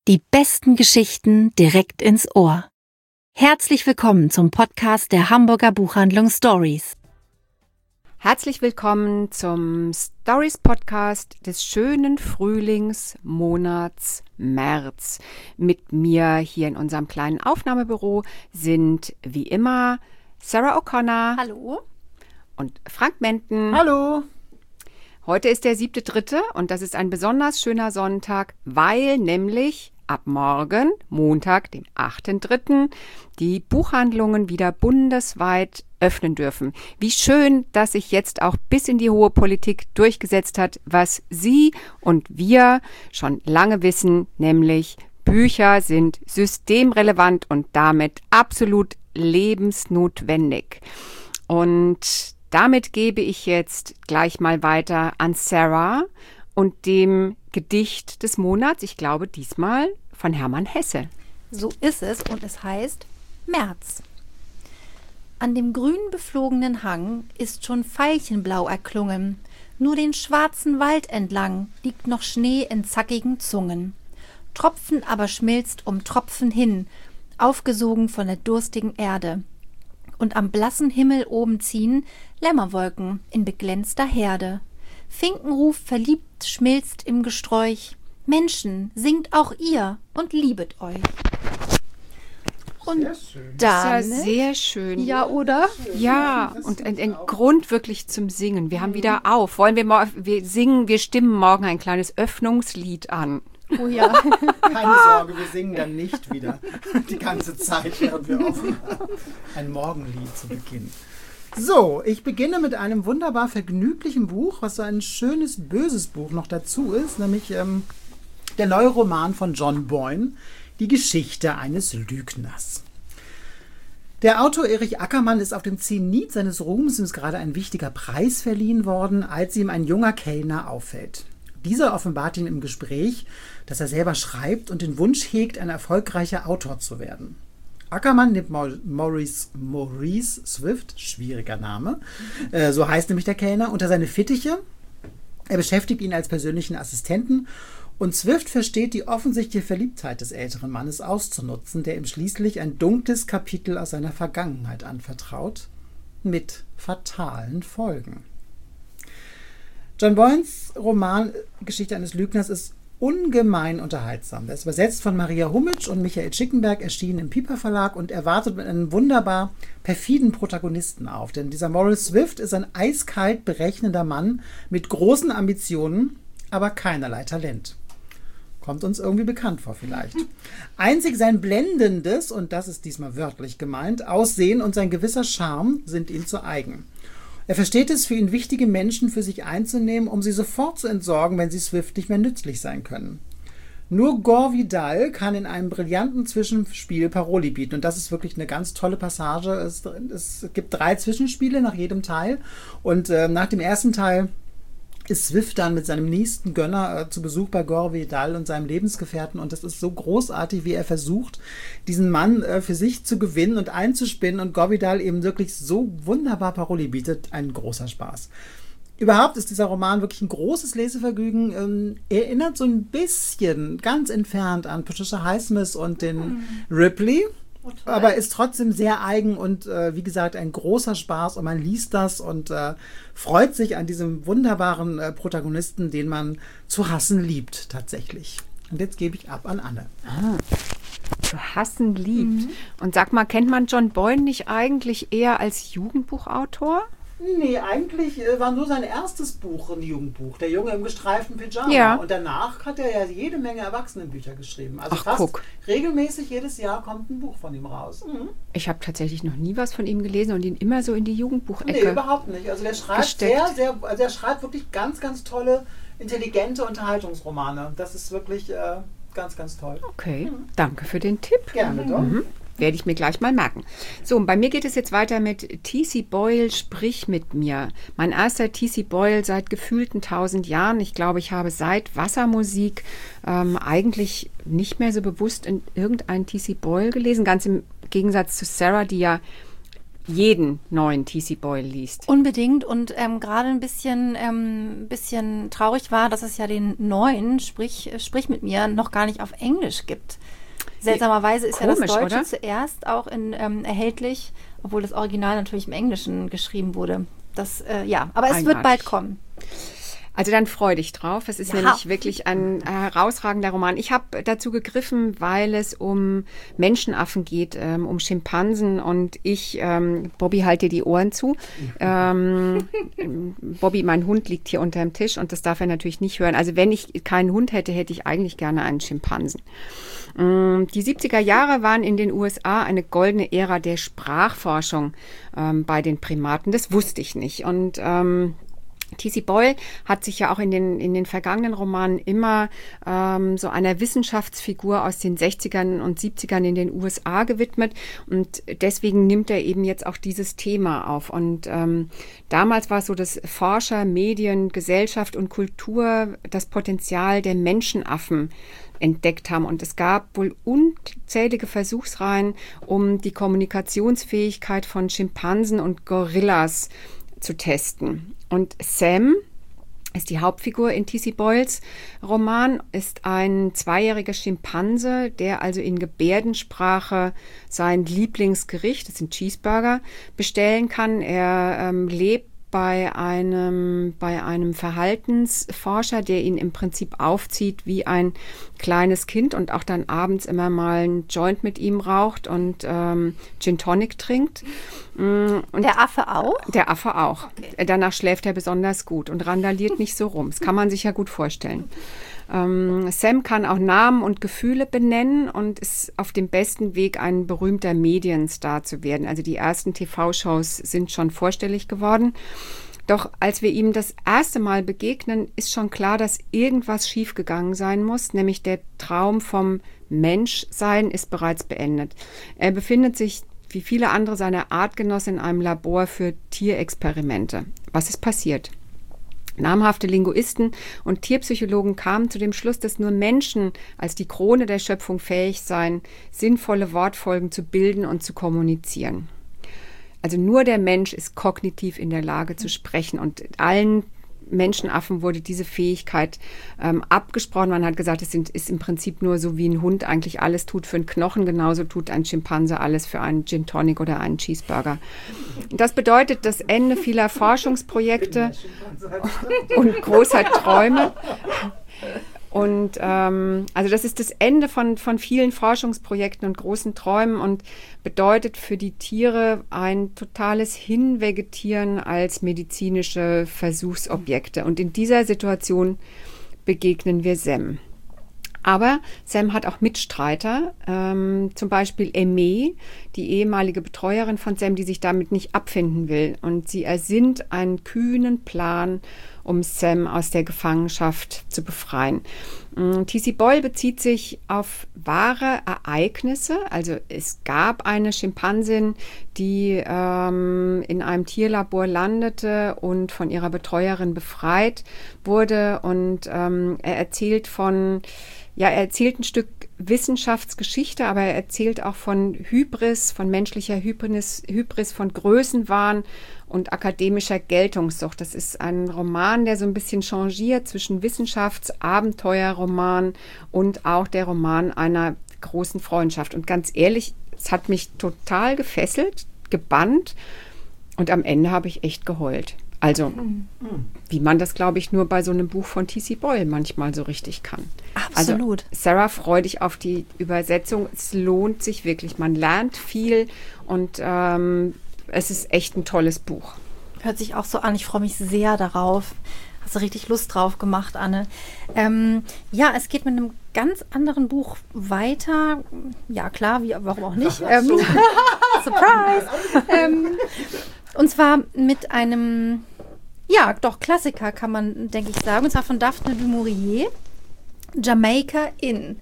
Die besten Geschichten direkt ins Ohr. Herzlich willkommen zum Podcast der Hamburger Buchhandlung Stories. Herzlich willkommen zum Stories-Podcast des schönen Frühlingsmonats März. Mit mir hier in unserem kleinen Aufnahmebüro sind wie immer Sarah O'Connor. Hallo. Und Frank Menten. Hallo. Heute ist der 7.3. und das ist ein besonders schöner Sonntag, weil nämlich ab morgen, Montag, dem 8.3., die Buchhandlungen wieder bundesweit öffnen dürfen. Wie schön, dass sich jetzt auch bis in die hohe Politik durchgesetzt hat, was Sie und wir schon lange wissen, nämlich Bücher sind systemrelevant und damit absolut lebensnotwendig. Und damit gebe ich jetzt gleich mal weiter an Sarah und dem Gedicht des Monats, ich glaube diesmal von Hermann Hesse. So ist es und es heißt März. An dem grün beflogenen Hang ist schon Veilchenblau erklungen, nur den schwarzen Wald entlang liegt noch Schnee in zackigen Zungen. Tropfen aber schmilzt um Tropfen hin, aufgesogen von der durstigen Erde. Und am blassen Himmel oben ziehen Lämmerwolken in beglänzter Herde. Finkenruf verliebt schmilzt im Gesträuch. Menschen, singt auch ihr und liebet euch. Und Das ist ja sehr schön. Ja, oder? Ja, und ein Grund wirklich zum Singen. Wir haben wieder auf. Wollen wir stimmen morgen ein kleines Öffnungslied an. Oh ja. Keine Sorge, wir singen dann nicht wieder die ganze Zeit, während wir offen haben. Ein Morgenlied zu Beginn. So, ich beginne mit einem wunderbar vergnüglichen Buch, was so ein schönes, böses Buch noch dazu ist, nämlich der neue Roman von John Boyne, Die Geschichte eines Lügners. Der Autor Erich Ackermann ist auf dem Zenit seines Ruhms, ihm ist gerade ein wichtiger Preis verliehen worden, als ihm ein junger Kellner auffällt. Dieser offenbart ihm im Gespräch, dass er selber schreibt und den Wunsch hegt, ein erfolgreicher Autor zu werden. Ackermann nimmt Maurice Swift, schwieriger Name, so heißt nämlich der Kellner, unter seine Fittiche. Er beschäftigt ihn als persönlichen Assistenten und Swift versteht die offensichtliche Verliebtheit des älteren Mannes auszunutzen, der ihm schließlich ein dunkles Kapitel aus seiner Vergangenheit anvertraut, mit fatalen Folgen. John Boynes Roman Geschichte eines Lügners ist ungemein unterhaltsam. Der ist übersetzt von Maria Humitsch und Michael Schickenberg, erschienen im Piper Verlag und erwartet mit einem wunderbar perfiden Protagonisten auf. Denn dieser Maurice Swift ist ein eiskalt berechnender Mann mit großen Ambitionen, aber keinerlei Talent. Kommt uns irgendwie bekannt vor vielleicht. Einzig sein blendendes, und das ist diesmal wörtlich gemeint, Aussehen und sein gewisser Charme sind ihm zu eigen. Er versteht es, für ihn wichtige Menschen für sich einzunehmen, um sie sofort zu entsorgen, wenn sie Swift nicht mehr nützlich sein können. Nur Gore Vidal kann in einem brillanten Zwischenspiel Paroli bieten. Und das ist wirklich eine ganz tolle Passage. Es gibt 3 Zwischenspiele nach jedem Teil. Und nach dem ersten Teil ist Swift dann mit seinem nächsten Gönner zu Besuch bei Gore Vidal und seinem Lebensgefährten. Und das ist so großartig, wie er versucht, diesen Mann für sich zu gewinnen und einzuspinnen. Und Gore Vidal eben wirklich so wunderbar Paroli bietet. Ein großer Spaß. Überhaupt ist dieser Roman wirklich ein großes Lesevergnügen. Erinnert so ein bisschen, ganz entfernt an Patricia Highsmith und den Ripley. Aber ist trotzdem sehr eigen und wie gesagt ein großer Spaß und man liest das und freut sich an diesem wunderbaren Protagonisten, den man zu hassen liebt tatsächlich. Und jetzt gebe ich ab an Anne. Zu hassen liebt. Und sag mal, kennt man John Boyne nicht eigentlich eher als Jugendbuchautor? Nee, eigentlich war nur sein erstes Buch ein Jugendbuch, Der Junge im gestreiften Pyjama. Ja. Und danach hat er ja jede Menge Erwachsenenbücher geschrieben. Also Ach, fast guck. regelmäßig jedes Jahr kommt ein Buch von ihm raus. Ich habe tatsächlich noch nie was von ihm gelesen und ihn immer so in die Jugendbuchecke. Nee, überhaupt nicht. Also der schreibt also er schreibt wirklich ganz, ganz tolle, intelligente Unterhaltungsromane. Das ist wirklich ganz, ganz toll. Okay, danke für den Tipp. Gerne doch. Werde ich mir gleich mal merken. So, und bei mir geht es jetzt weiter mit T.C. Boyle, Sprich mit mir. Mein erster T.C. Boyle seit gefühlten 1000 Jahren. Ich glaube, ich habe seit Wassermusik eigentlich nicht mehr so bewusst in irgendeinen T.C. Boyle gelesen. Ganz im Gegensatz zu Sarah, die ja jeden neuen T.C. Boyle liest. Unbedingt und gerade ein bisschen traurig war, dass es ja den neuen, sprich mit mir, noch gar nicht auf Englisch gibt. Seltsamerweise ist Komisch, ja das Deutsche oder? zuerst auch erhältlich, obwohl das Original natürlich im Englischen geschrieben wurde. Das, aber es wird bald kommen. Also dann freu dich drauf. Es ist nämlich wirklich ein herausragender Roman. Ich habe dazu gegriffen, weil es um Menschenaffen geht, um Schimpansen und Bobby, halt dir die Ohren zu. Bobby, mein Hund, liegt hier unter dem Tisch und das darf er natürlich nicht hören. Also wenn ich keinen Hund hätte, hätte ich eigentlich gerne einen Schimpansen. Die 70er Jahre waren in den USA eine goldene Ära der Sprachforschung bei den Primaten. Das wusste ich nicht. Und T.C. Boyle hat sich ja auch in den vergangenen Romanen immer so einer Wissenschaftsfigur aus den 60ern und 70ern in den USA gewidmet und deswegen nimmt er eben jetzt auch dieses Thema auf. Und damals war es so, dass Forscher, Medien, Gesellschaft und Kultur das Potenzial der Menschenaffen entdeckt haben. Und es gab wohl unzählige Versuchsreihen, um die Kommunikationsfähigkeit von Schimpansen und Gorillas zu testen. Und Sam ist die Hauptfigur in T.C. Boyles Roman, ist ein 2-jähriger Schimpanse, der also in Gebärdensprache sein Lieblingsgericht, das sind Cheeseburger, bestellen kann. Er lebt bei einem Verhaltensforscher, der ihn im Prinzip aufzieht wie ein kleines Kind und auch dann abends immer mal einen Joint mit ihm raucht und Gin Tonic trinkt. Und der Affe auch? Der Affe auch. Okay. Danach schläft er besonders gut und randaliert nicht so rum. Das kann man sich ja gut vorstellen. Sam kann auch Namen und Gefühle benennen und ist auf dem besten Weg, ein berühmter Medienstar zu werden. Also die ersten TV-Shows sind schon vorstellig geworden. Doch als wir ihm das erste Mal begegnen, ist schon klar, dass irgendwas schiefgegangen sein muss, nämlich der Traum vom Menschsein ist bereits beendet. Er befindet sich, wie viele andere seiner Artgenossen, in einem Labor für Tierexperimente. Was ist passiert? Namhafte Linguisten und Tierpsychologen kamen zu dem Schluss, dass nur Menschen als die Krone der Schöpfung fähig seien, sinnvolle Wortfolgen zu bilden und zu kommunizieren. Also nur der Mensch ist kognitiv in der Lage zu sprechen und allen Menschenaffen wurde diese Fähigkeit abgesprochen. Man hat gesagt, es ist im Prinzip nur so, wie ein Hund eigentlich alles tut für einen Knochen, genauso tut ein Schimpanse alles für einen Gin Tonic oder einen Cheeseburger. Das bedeutet das Ende vieler Forschungsprojekte und großer Träume. Und also das ist das Ende von vielen Forschungsprojekten und großen Träumen und bedeutet für die Tiere ein totales Hinvegetieren als medizinische Versuchsobjekte. Und in dieser Situation begegnen wir Sam. Aber Sam hat auch Mitstreiter, zum Beispiel Aimee, die ehemalige Betreuerin von Sam, die sich damit nicht abfinden will. Und sie ersinnt einen kühnen Plan, um Sam aus der Gefangenschaft zu befreien. T.C. Boyle bezieht sich auf wahre Ereignisse. Also es gab eine Schimpansin, die in einem Tierlabor landete und von ihrer Betreuerin befreit wurde. Und er erzählt er erzählt ein Stück Wissenschaftsgeschichte, aber er erzählt auch von Hybris, von menschlicher Hybris, von Größenwahn und akademischer Geltungssucht. Das ist ein Roman, der so ein bisschen changiert zwischen Wissenschafts-Abenteuerroman und auch der Roman einer großen Freundschaft. Und ganz ehrlich, es hat mich total gefesselt, gebannt und am Ende habe ich echt geheult. Also, wie man das, glaube ich, nur bei so einem Buch von T.C. Boyle manchmal so richtig kann. Absolut. Also, Sarah, freu dich auf die Übersetzung. Es lohnt sich wirklich. Man lernt viel und es ist echt ein tolles Buch. Hört sich auch so an. Ich freue mich sehr darauf. Hast du richtig Lust drauf gemacht, Anne. Ja, es geht mit einem ganz anderen Buch weiter. Ja, klar, warum auch nicht? Surprise! Und zwar mit einem, ja, doch Klassiker kann man, denke ich, sagen. Und zwar von Daphne du Maurier, Jamaica Inn.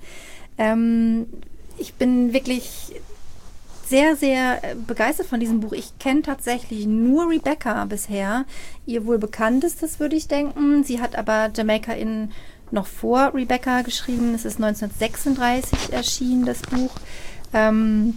Ich bin wirklich sehr, sehr begeistert von diesem Buch. Ich kenne tatsächlich nur Rebecca bisher. Ihr wohl bekanntestes, würde ich denken. Sie hat aber Jamaica Inn noch vor Rebecca geschrieben. Es ist 1936 erschienen, das Buch.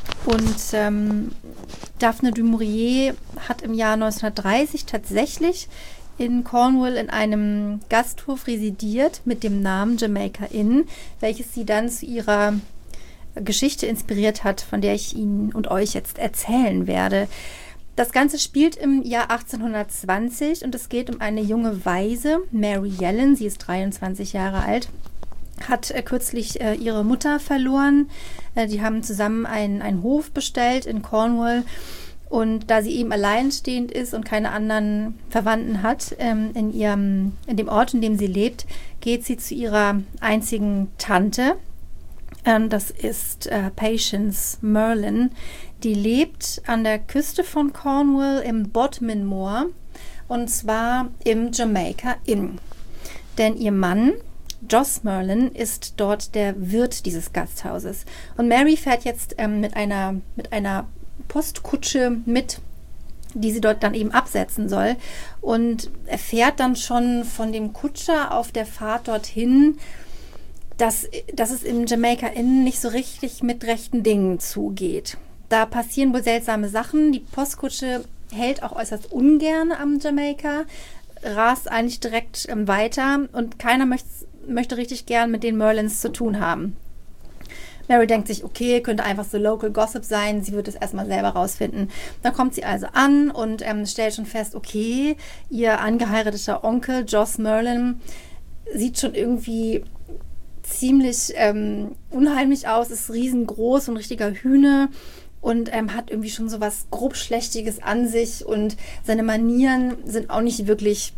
Und Daphne du Maurier hat im Jahr 1930 tatsächlich in Cornwall in einem Gasthof residiert mit dem Namen Jamaica Inn, welches sie dann zu ihrer Geschichte inspiriert hat, von der ich Ihnen und euch jetzt erzählen werde. Das Ganze spielt im Jahr 1820 und es geht um eine junge Waise, Mary Yellen, sie ist 23 Jahre alt, hat kürzlich ihre Mutter verloren. Die haben zusammen einen Hof bestellt in Cornwall. Und da sie eben alleinstehend ist und keine anderen Verwandten hat in dem Ort, in dem sie lebt, geht sie zu ihrer einzigen Tante. Das ist Patience Merlin. Die lebt an der Küste von Cornwall im Bodmin Moor und zwar im Jamaica Inn. Denn ihr Mann, Jos Merlin, ist dort der Wirt dieses Gasthauses. Und Mary fährt jetzt mit einer Postkutsche mit, die sie dort dann eben absetzen soll und erfährt dann schon von dem Kutscher auf der Fahrt dorthin, dass es im Jamaica Inn nicht so richtig mit rechten Dingen zugeht. Da passieren wohl seltsame Sachen. Die Postkutsche hält auch äußerst ungern am Jamaica, rast eigentlich direkt weiter und keiner möchte richtig gern mit den Merlins zu tun haben. Mary denkt sich, okay, könnte einfach so Local Gossip sein. Sie wird es erstmal selber rausfinden. Dann kommt sie also an und stellt schon fest, okay, ihr angeheirateter Onkel, Jos Merlin, sieht schon irgendwie ziemlich unheimlich aus, ist riesengroß und richtiger Hühne und hat irgendwie schon so was grobschlächtiges an sich und seine Manieren sind auch nicht wirklich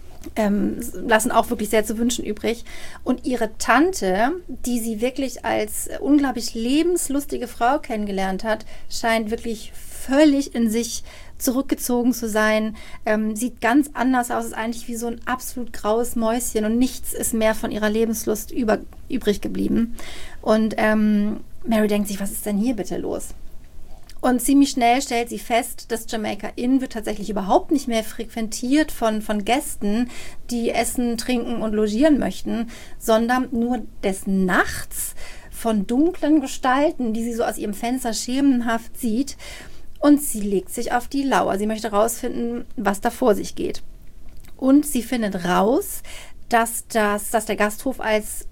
lassen auch wirklich sehr zu wünschen übrig. Und ihre Tante, die sie wirklich als unglaublich lebenslustige Frau kennengelernt hat, scheint wirklich völlig in sich zurückgezogen zu sein. Sieht ganz anders aus, ist eigentlich wie so ein absolut graues Mäuschen und nichts ist mehr von ihrer Lebenslust übrig geblieben. Und Mary denkt sich, was ist denn hier bitte los? Und ziemlich schnell stellt sie fest, das Jamaica Inn wird tatsächlich überhaupt nicht mehr frequentiert von Gästen, die essen, trinken und logieren möchten, sondern nur des Nachts von dunklen Gestalten, die sie so aus ihrem Fenster schemenhaft sieht. Und sie legt sich auf die Lauer. Sie möchte rausfinden, was da vor sich geht. Und sie findet raus, dass der Gasthof als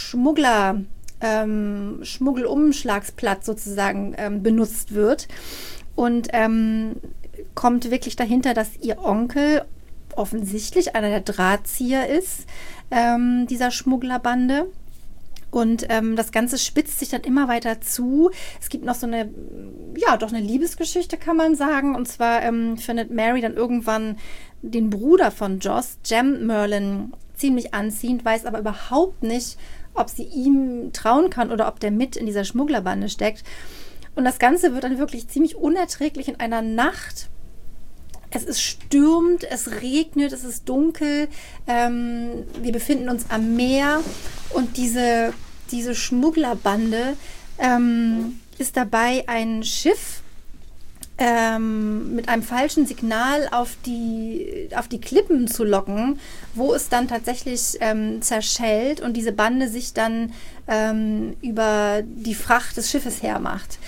Schmuggelumschlagsplatz sozusagen benutzt wird und kommt wirklich dahinter, dass ihr Onkel offensichtlich einer der Drahtzieher ist, dieser Schmugglerbande. Und das Ganze spitzt sich dann immer weiter zu. Es gibt noch so eine Liebesgeschichte, kann man sagen. Und zwar findet Mary dann irgendwann den Bruder von Jos, Jem Merlin, ziemlich anziehend, weiß aber überhaupt nicht, ob sie ihm trauen kann oder ob der mit in dieser Schmugglerbande steckt. Und das Ganze wird dann wirklich ziemlich unerträglich in einer Nacht. Es stürmt, es regnet, es ist dunkel. Wir befinden uns am Meer und diese Schmugglerbande ist dabei, ein Schiff mit einem falschen Signal auf die Klippen zu locken, wo es dann tatsächlich zerschellt und diese Bande sich dann über die Fracht des Schiffes hermacht.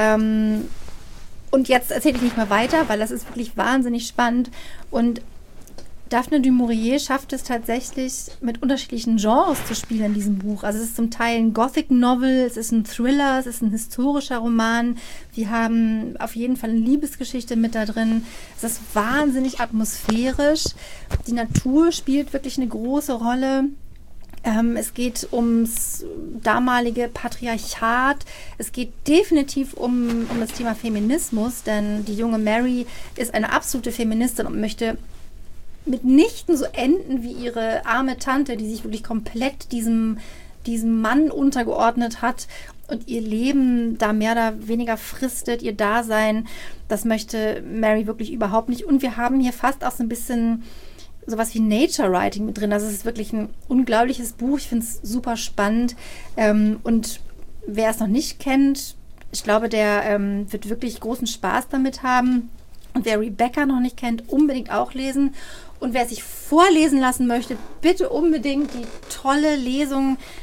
Und jetzt erzähle ich nicht mehr weiter, weil das ist wirklich wahnsinnig spannend. Und Daphne du Maurier schafft es tatsächlich, mit unterschiedlichen Genres zu spielen in diesem Buch. Also es ist zum Teil ein Gothic Novel, es ist ein Thriller, es ist ein historischer Roman. Wir haben auf jeden Fall eine Liebesgeschichte mit da drin. Es ist wahnsinnig atmosphärisch. Die Natur spielt wirklich eine große Rolle. Es geht ums damalige Patriarchat. Es geht definitiv um das Thema Feminismus, denn die junge Mary ist eine absolute Feministin und möchte mitnichten so enden wie ihre arme Tante, die sich wirklich komplett diesem Mann untergeordnet hat und ihr Leben da mehr oder weniger fristet, ihr Dasein. Das möchte Mary wirklich überhaupt nicht. Und wir haben hier fast auch so ein bisschen sowas wie Nature Writing mit drin. Also es ist wirklich ein unglaubliches Buch. Ich finde es super spannend. Und wer es noch nicht kennt, ich glaube, der wird wirklich großen Spaß damit haben. Und wer Rebecca noch nicht kennt, unbedingt auch lesen. Und wer sich vorlesen lassen möchte, bitte unbedingt die tolle Lesung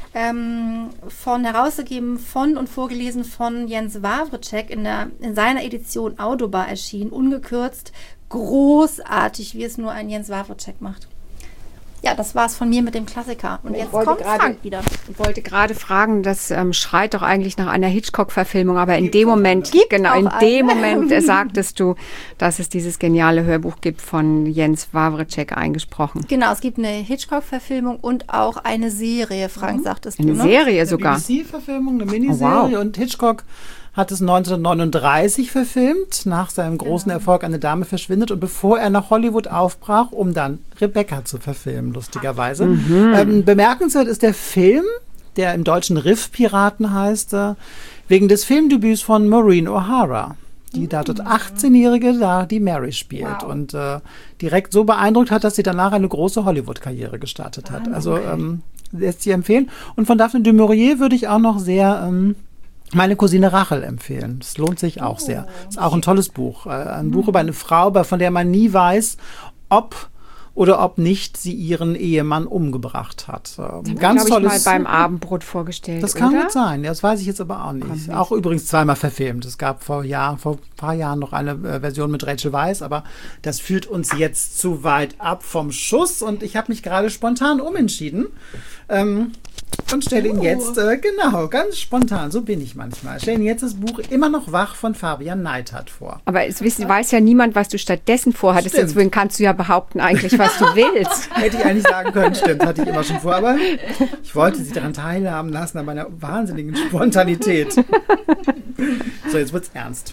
herausgegeben von und vorgelesen von Jens Wawrczeck in seiner Edition Audiobar erschienen, ungekürzt, großartig, wie es nur ein Jens Wawrczeck macht. Ja, das war's von mir mit dem Klassiker. Und jetzt kommt Frank wieder. Ich wollte gerade fragen, das schreit doch eigentlich nach einer Hitchcock-Verfilmung, aber in dem Moment sagtest du, dass es dieses geniale Hörbuch gibt von Jens Wawrczeck eingesprochen. Genau, es gibt eine Hitchcock-Verfilmung und auch eine Serie, Frank, sagtest du, ne? Eine Serie sogar. Eine BBC-Verfilmung, eine Miniserie. Und Hitchcock hat es 1939 verfilmt, nach seinem großen Erfolg Eine Dame verschwindet und bevor er nach Hollywood aufbrach, um dann Rebecca zu verfilmen, lustigerweise. Bemerkenswert ist der Film, der im Deutschen Riff-Piraten heißt, wegen des Filmdebüts von Maureen O'Hara, die da dort 18-Jährige da die Mary spielt und direkt so beeindruckt hat, dass sie danach eine große Hollywood-Karriere gestartet hat. Also lässt sich empfehlen. Und von Daphne du Maurier würde ich auch noch sehr Meine Cousine Rachel empfehlen. Das lohnt sich auch sehr. Ist auch ein tolles Buch. Ein Buch über eine Frau, von der man nie weiß, ob oder ob nicht sie ihren Ehemann umgebracht hat. Ganz tolles. Ich mal beim Abendbrot vorgestellt. Das kann gut sein. Das weiß ich jetzt aber auch nicht. Auch übrigens zweimal verfilmt. Es gab vor ein paar Jahren noch eine Version mit Rachel Weisz, aber das führt uns jetzt zu weit ab vom Schuss und ich habe mich gerade spontan umentschieden. Und stelle ihn jetzt, ganz spontan, so bin ich manchmal, stelle ihn jetzt das Buch Immer noch wach von Fabian Neidhardt vor. Aber es weiß ja niemand, was du stattdessen vorhattest. Stimmt. Deswegen kannst du ja behaupten eigentlich, was du willst. Hätte ich eigentlich sagen können, stimmt, hatte ich immer schon vor. Aber ich wollte sie daran teilhaben lassen, an meiner wahnsinnigen Spontanität. So, jetzt wird's ernst.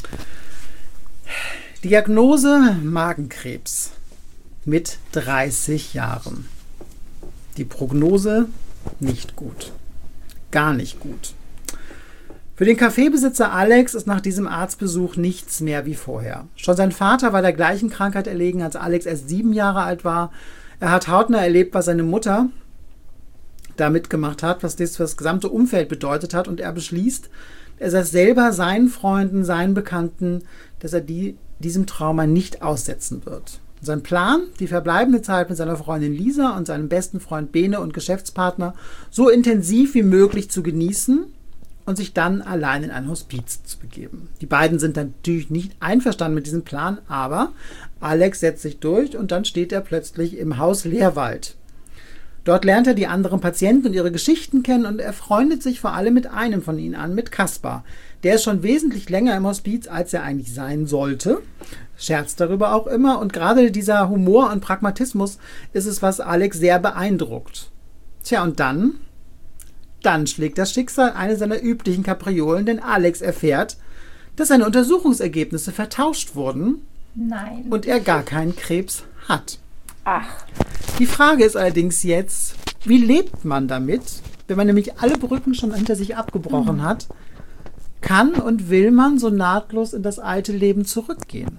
Diagnose Magenkrebs mit 30 Jahren. Die Prognose nicht gut. Gar nicht gut. Für den Kaffeebesitzer Alex ist nach diesem Arztbesuch nichts mehr wie vorher. Schon sein Vater war der gleichen Krankheit erlegen, als Alex erst 7 Jahre alt war. Er hat hautnah erlebt, was seine Mutter da mitgemacht hat, was das für das gesamte Umfeld bedeutet hat. Und er beschließt, er sagt selber seinen Freunden, seinen Bekannten, dass er diesem Trauma nicht aussetzen wird. Sein Plan, die verbleibende Zeit mit seiner Freundin Lisa und seinem besten Freund Bene und Geschäftspartner so intensiv wie möglich zu genießen und sich dann allein in ein Hospiz zu begeben. Die beiden sind natürlich nicht einverstanden mit diesem Plan, aber Alex setzt sich durch und dann steht er plötzlich im Haus Leerwald. Dort lernt er die anderen Patienten und ihre Geschichten kennen und er freundet sich vor allem mit einem von ihnen an, mit Kaspar. Der ist schon wesentlich länger im Hospiz, als er eigentlich sein sollte. Scherzt darüber auch immer. Und gerade dieser Humor und Pragmatismus ist es, was Alex sehr beeindruckt. Tja, und dann schlägt das Schicksal eine seiner üblichen Kapriolen, denn Alex erfährt, dass seine Untersuchungsergebnisse vertauscht wurden. Nein. Und er gar keinen Krebs hat. Ach. Die Frage ist allerdings jetzt, wie lebt man damit, wenn man nämlich alle Brücken schon hinter sich abgebrochen hat? Kann und will man so nahtlos in das alte Leben zurückgehen?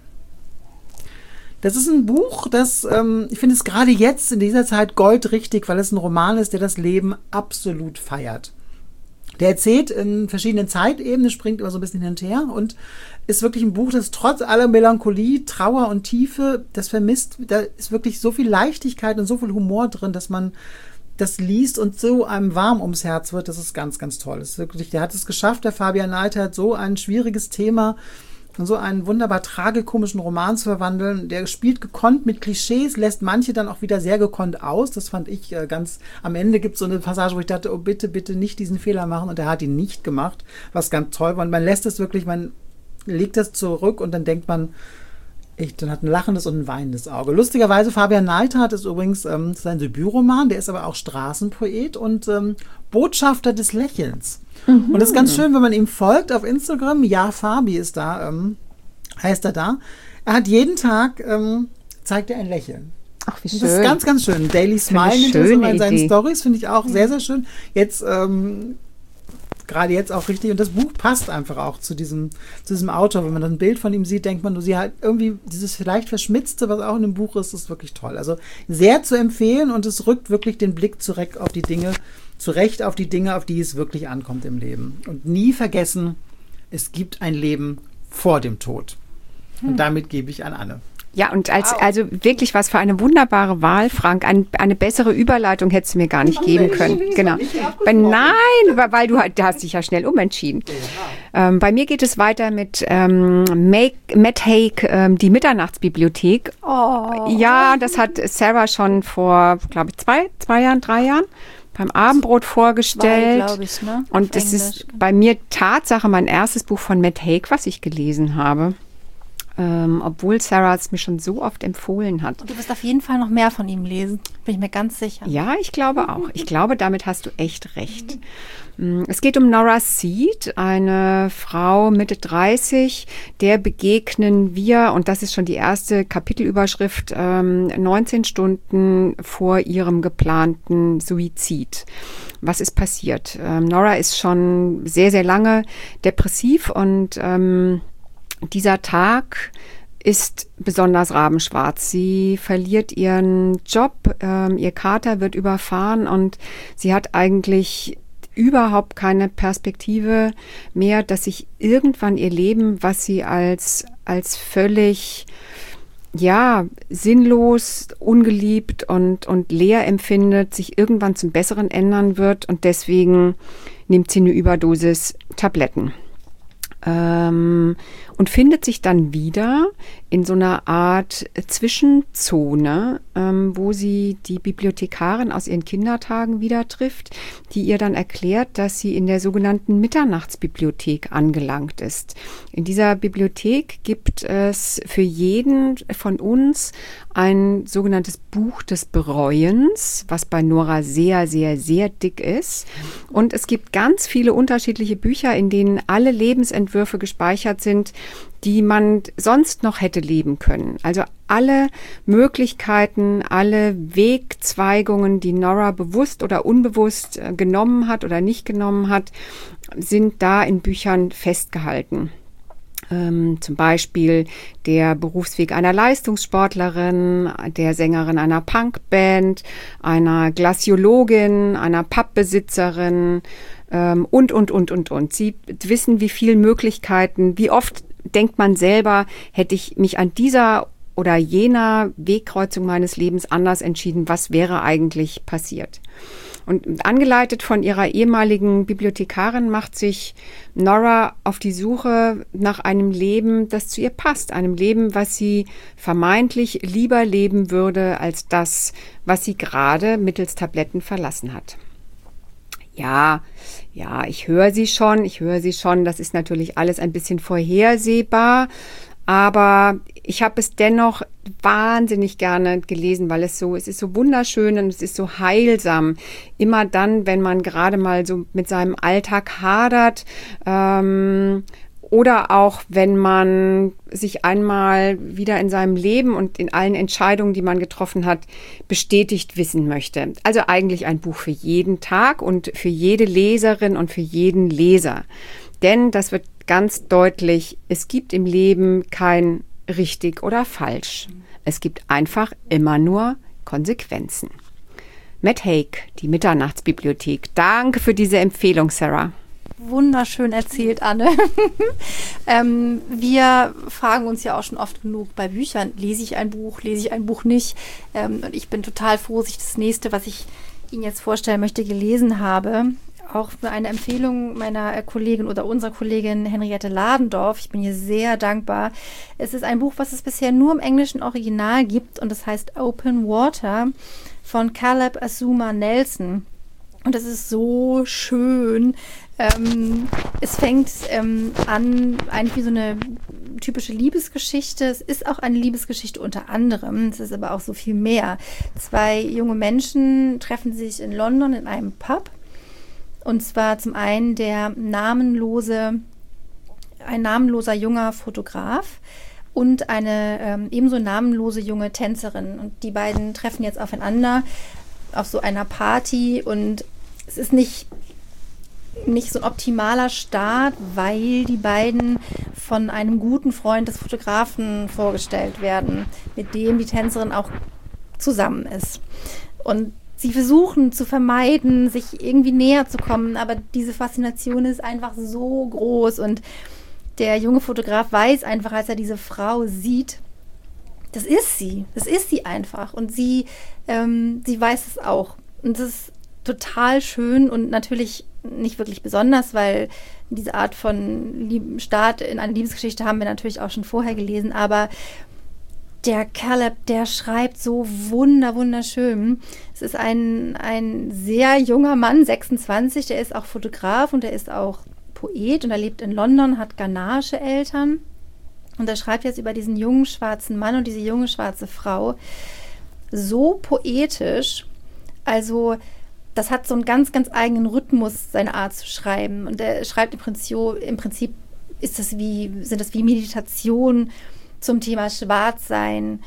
Das ist ein Buch, das, ich finde es gerade jetzt in dieser Zeit goldrichtig, weil es ein Roman ist, der das Leben absolut feiert. Der erzählt in verschiedenen Zeitebenen, springt immer so ein bisschen hin und her und ist wirklich ein Buch, das trotz aller Melancholie, Trauer und Tiefe, das vermisst, da ist wirklich so viel Leichtigkeit und so viel Humor drin, dass man das liest und so einem warm ums Herz wird. Das ist ganz, ganz toll. Das ist wirklich, der hat es geschafft, der Fabian Neidhardt, so ein schwieriges Thema und so einen wunderbar tragikomischen Roman zu verwandeln. Der spielt gekonnt mit Klischees, lässt manche dann auch wieder sehr gekonnt aus. Das fand ich ganz, am Ende gibt es so eine Passage, wo ich dachte, oh bitte, bitte nicht diesen Fehler machen. Und er hat ihn nicht gemacht, was ganz toll war. Und man lässt es wirklich, man legt das zurück und dann denkt man, dann hat ein lachendes und ein weinendes Auge. Lustigerweise, Fabian Neidhardt ist übrigens sein Debütroman, der ist aber auch Straßenpoet und Botschafter des Lächelns. Und das ist ganz schön, wenn man ihm folgt auf Instagram. Ja, Fabi ist da, heißt er da. Er hat jeden Tag, zeigt er ein Lächeln. Ach, wie schön. Das ist ganz, ganz schön. Daily Smile nennt er so in seinen Storys, finde ich auch sehr, sehr schön. Jetzt, gerade jetzt auch richtig. Und das Buch passt einfach auch zu diesem Autor. Wenn man dann ein Bild von ihm sieht, denkt man, sie hat irgendwie dieses vielleicht Verschmitzte, was auch in dem Buch ist wirklich toll. Also sehr zu empfehlen und es rückt wirklich den Blick zurecht auf die Dinge, auf die es wirklich ankommt im Leben. Und nie vergessen, es gibt ein Leben vor dem Tod. Und damit gebe ich an Anne. Ja, und also wirklich was für eine wunderbare Wahl, Frank. Eine bessere Überleitung hättest du mir gar nicht geben können. Genau. Nein, weil du hast dich ja schnell umentschieden. Bei mir geht es weiter mit Matt Haig, die Mitternachtsbibliothek. Oh. Ja, das hat Sarah schon vor, glaube ich, 3 Jahren beim Abendbrot vorgestellt. 2, glaube ich, ne? Und das ist bei mir Tatsache mein erstes Buch von Matt Haig, was ich gelesen habe. Obwohl Sarah es mir schon so oft empfohlen hat. Und du wirst auf jeden Fall noch mehr von ihm lesen, bin ich mir ganz sicher. Ja, ich glaube auch. Ich glaube, damit hast du echt recht. Es geht um Nora Seed, eine Frau Mitte 30, der begegnen wir, und das ist schon die erste Kapitelüberschrift, 19 Stunden vor ihrem geplanten Suizid. Was ist passiert? Nora ist schon sehr, sehr lange depressiv und dieser Tag ist besonders rabenschwarz. Sie verliert ihren Job, ihr Kater wird überfahren und sie hat eigentlich überhaupt keine Perspektive mehr, dass sich irgendwann ihr Leben, was sie als völlig sinnlos, ungeliebt und leer empfindet, sich irgendwann zum Besseren ändern wird, und deswegen nimmt sie eine Überdosis Tabletten. Und findet sich dann wieder in so einer Art Zwischenzone, wo sie die Bibliothekarin aus ihren Kindertagen wieder trifft, die ihr dann erklärt, dass sie in der sogenannten Mitternachtsbibliothek angelangt ist. In dieser Bibliothek gibt es für jeden von uns ein sogenanntes Buch des Bereuens, was bei Nora sehr, sehr, sehr dick ist. Und es gibt ganz viele unterschiedliche Bücher, in denen alle Lebensentwürfe gespeichert sind, die man sonst noch hätte leben können. Also alle Möglichkeiten, alle Wegzweigungen, die Nora bewusst oder unbewusst genommen hat oder nicht genommen hat, sind da in Büchern festgehalten. Zum Beispiel der Berufsweg einer Leistungssportlerin, der Sängerin einer Punkband, einer Glaciologin, einer Pappbesitzerin und. Sie wissen, wie viele Möglichkeiten, wie oft denkt man selber, hätte ich mich an dieser oder jener Wegkreuzung meines Lebens anders entschieden, was wäre eigentlich passiert? Und angeleitet von ihrer ehemaligen Bibliothekarin macht sich Nora auf die Suche nach einem Leben, das zu ihr passt. Einem Leben, was sie vermeintlich lieber leben würde, als das, was sie gerade mittels Tabletten verlassen hat. Ja, ich höre sie schon. Das ist natürlich alles ein bisschen vorhersehbar. Aber ich habe es dennoch wahnsinnig gerne gelesen, weil es ist so wunderschön und es ist so heilsam. Immer dann, wenn man gerade mal so mit seinem Alltag hadert, oder auch wenn man sich einmal wieder in seinem Leben und in allen Entscheidungen, die man getroffen hat, bestätigt wissen möchte. Also eigentlich ein Buch für jeden Tag und für jede Leserin und für jeden Leser. Denn das wird ganz deutlich, es gibt im Leben kein richtig oder falsch. Es gibt einfach immer nur Konsequenzen. Matt Haig, die Mitternachtsbibliothek. Danke für diese Empfehlung, Sarah. Wunderschön erzählt, Anne. Wir fragen uns ja auch schon oft genug bei Büchern, lese ich ein Buch nicht? Und ich bin total froh, dass ich das nächste, was ich Ihnen jetzt vorstellen möchte, gelesen habe. Auch für eine Empfehlung meiner Kollegin oder unserer Kollegin Henriette Ladendorf. Ich bin ihr sehr dankbar. Es ist ein Buch, was es bisher nur im englischen Original gibt, und es heißt Open Water von Caleb Azuma Nelson. Und es ist so schön. Es fängt an, eigentlich wie so eine typische Liebesgeschichte. Es ist auch eine Liebesgeschichte unter anderem. Es ist aber auch so viel mehr. 2 junge Menschen treffen sich in London in einem Pub. Und zwar zum einen ein namenloser junger Fotograf und eine ebenso namenlose junge Tänzerin. Und die beiden treffen jetzt aufeinander auf so einer Party, und es ist nicht so ein optimaler Start, weil die beiden von einem guten Freund des Fotografen vorgestellt werden, mit dem die Tänzerin auch zusammen ist. Und sie versuchen zu vermeiden, sich irgendwie näher zu kommen, aber diese Faszination ist einfach so groß, und der junge Fotograf weiß einfach, als er diese Frau sieht, das ist sie einfach. Und sie weiß es auch. Und das ist total schön und natürlich nicht wirklich besonders, weil diese Art von Start in eine Liebesgeschichte haben wir natürlich auch schon vorher gelesen, aber der Caleb, der schreibt so wunderschön. Es ist ein sehr junger Mann, 26, der ist auch Fotograf und der ist auch Poet und er lebt in London, hat ghanaische Eltern und er schreibt jetzt über diesen jungen schwarzen Mann und diese junge schwarze Frau so poetisch, also das hat so einen ganz eigenen Rhythmus, seine Art zu schreiben und er schreibt im Prinzip sind das wie Meditation zum Thema Schwarzsein,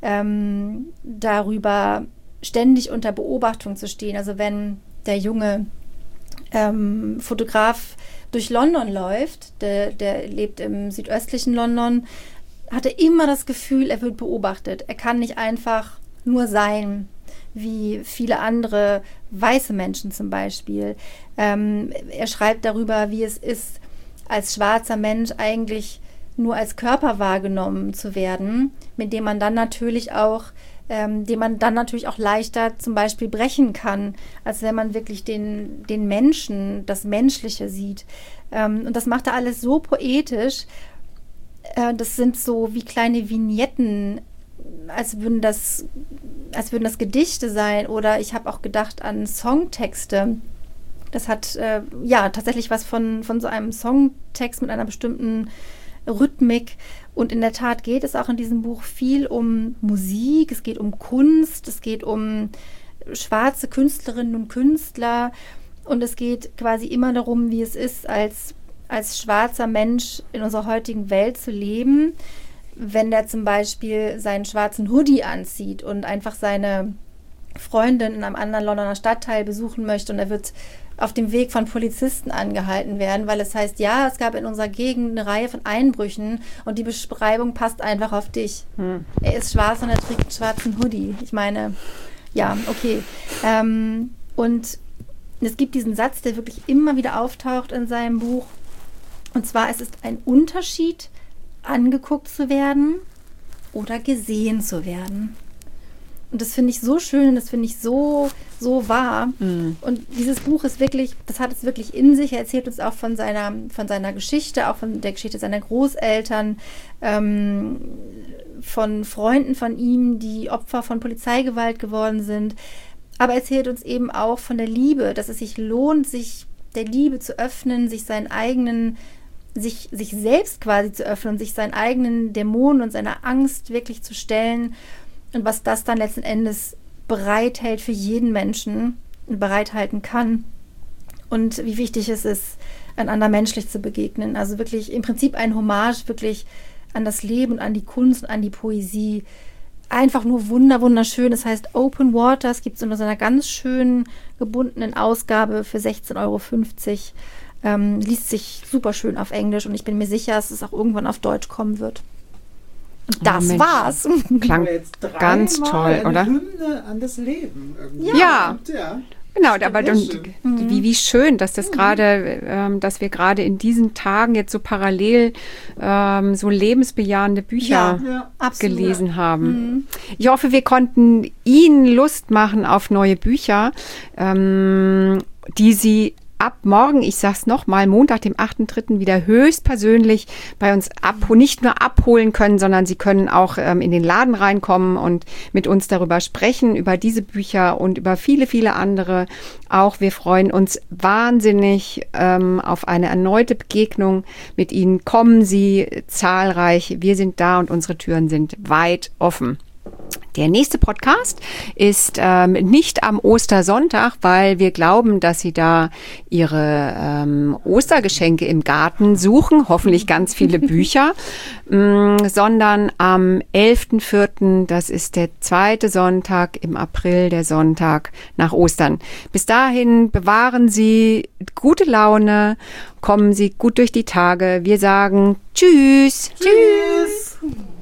darüber ständig unter Beobachtung zu stehen. Also wenn der junge Fotograf durch London läuft, der lebt im südöstlichen London, hat er immer das Gefühl, er wird beobachtet. Er kann nicht einfach nur sein, wie viele andere weiße Menschen zum Beispiel. Er schreibt darüber, wie es ist, als schwarzer Mensch eigentlich nur als Körper wahrgenommen zu werden, mit dem man dann natürlich auch leichter zum Beispiel brechen kann, als wenn man wirklich den Menschen, das Menschliche sieht. Und das macht er alles so poetisch. Das sind so wie kleine Vignetten, als würden das Gedichte sein. Oder ich habe auch gedacht an Songtexte. Das hat tatsächlich was von so einem Songtext mit einer bestimmten Rhythmik. Und in der Tat geht es auch in diesem Buch viel um Musik, es geht um Kunst, es geht um schwarze Künstlerinnen und Künstler und es geht quasi immer darum, wie es ist, als schwarzer Mensch in unserer heutigen Welt zu leben, wenn der zum Beispiel seinen schwarzen Hoodie anzieht und einfach seine Freundin in einem anderen Londoner Stadtteil besuchen möchte und er wird auf dem Weg von Polizisten angehalten werden, weil es heißt, ja, es gab in unserer Gegend eine Reihe von Einbrüchen und die Beschreibung passt einfach auf dich. Er ist schwarz und er trägt einen schwarzen Hoodie. Ich meine, ja, okay. Und es gibt diesen Satz, der wirklich immer wieder auftaucht in seinem Buch. Und zwar, es ist ein Unterschied, angeguckt zu werden oder gesehen zu werden. Und das finde ich so schön und das finde ich so wahr. Und dieses Buch ist wirklich, das hat es wirklich in sich. Er erzählt uns auch von seiner Geschichte, auch von der Geschichte seiner Großeltern, von Freunden von ihm, die Opfer von Polizeigewalt geworden sind. Aber er erzählt uns eben auch von der Liebe, dass es sich lohnt, sich der Liebe zu öffnen, sich selbst quasi zu öffnen und sich seinen eigenen Dämonen und seiner Angst wirklich zu stellen. Und was das dann letzten Endes bereithält für jeden Menschen und bereithalten kann. Und wie wichtig es ist, einander menschlich zu begegnen. Also wirklich im Prinzip ein Hommage wirklich an das Leben und an die Kunst und an die Poesie. Einfach nur wunderschön. Das heißt Open Waters gibt es in so einer ganz schönen gebundenen Ausgabe für 16,50 €. Liest sich super schön auf Englisch und ich bin mir sicher, dass es auch irgendwann auf Deutsch kommen wird. Und das war's. Klang ganz toll, oder? Eine Hymne an das Leben. Irgendwie. Ja. Genau, aber wie schön, dass das dass wir gerade in diesen Tagen jetzt so parallel so lebensbejahende Bücher gelesen haben. Ich hoffe, wir konnten Ihnen Lust machen auf neue Bücher, die Sie ab morgen, ich sag's nochmal, Montag, dem 8.3. wieder höchstpersönlich bei uns nicht nur abholen können, sondern Sie können auch in den Laden reinkommen und mit uns darüber sprechen, über diese Bücher und über viele, viele andere. Auch wir freuen uns wahnsinnig auf eine erneute Begegnung mit Ihnen. Kommen Sie zahlreich. Wir sind da und unsere Türen sind weit offen. Der nächste Podcast ist nicht am Ostersonntag, weil wir glauben, dass Sie da Ihre Ostergeschenke im Garten suchen, hoffentlich ganz viele Bücher, sondern am 11.4., das ist der 2. Sonntag im April, der Sonntag nach Ostern. Bis dahin bewahren Sie gute Laune, kommen Sie gut durch die Tage. Wir sagen Tschüss. Tschüss.